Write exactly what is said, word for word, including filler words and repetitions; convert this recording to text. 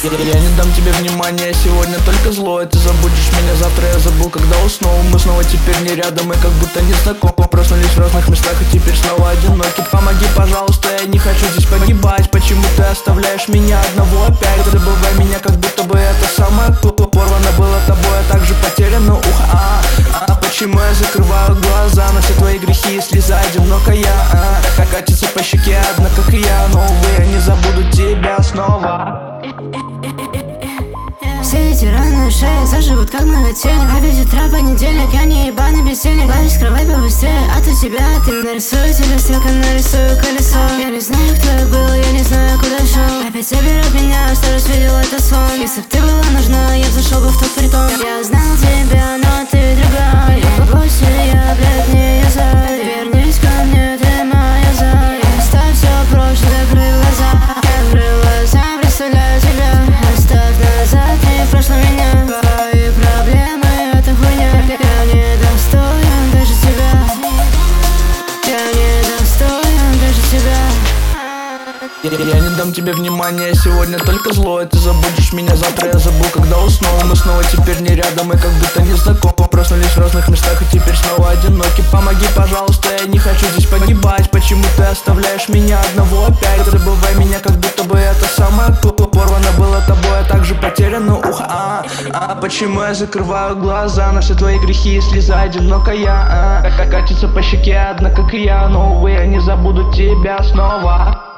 Я не дам тебе внимания, сегодня только зло. Ты забудешь меня, завтра я забыл, когда уснул. Мы снова теперь не рядом и как будто не знакомы. Проснулись в разных местах и теперь снова одиноки. Помоги, пожалуйста, я не хочу здесь погибать. Почему ты оставляешь меня одного опять? Забывай меня, как будто бы это самое тупо. Порвано было тобой, а также потеряно ухо. а, а Почему я закрываю глаза на все твои грехи и слеза одинокая? а, Как катится по щеке одна, как и я. Но увы, я не забуду тебя снова. Все эти раны шеи заживут как многотельник. Опять утро, понедельник, я не ебаный бездельник. Ложись, скрывай побыстрее, а то тебя ты нарисую тебе стрелка, нарисую колесо. Я не знаю, кто я был, я не знаю, куда шел. Опять заберет меня, что раз видел это сон. Если б ты была нужна, я зашел бы в тот притон. Я знал тебя, но ты другая. Я больше, я, блядь, не я за. Вернись ко мне, ты моя за. Оставь все прошлое, закрой глаза. Закрой глаза, представляю тебя. Оставь назад, не прошло меня. Твои проблемы, это хуйня. Я не достоин даже тебя. Я не достоин даже тебя. Я не дам тебе внимания, сегодня только зло. Ты забудешь меня, завтра я забыл, когда уснул. Мы снова теперь не рядом и как будто не знакомы. Проснулись в разных местах и теперь снова одиноки. Помоги, пожалуйста, я не хочу здесь погибать. Почему ты оставляешь меня одного опять? Забывай меня, как будто бы это самое тупо. Порвано было тобой, а также потеряно ухо. а, а Почему я закрываю глаза на все твои грехи и слеза одинокая? а, Как катится по щеке одна, как и я. Но увы, я не забуду тебя снова.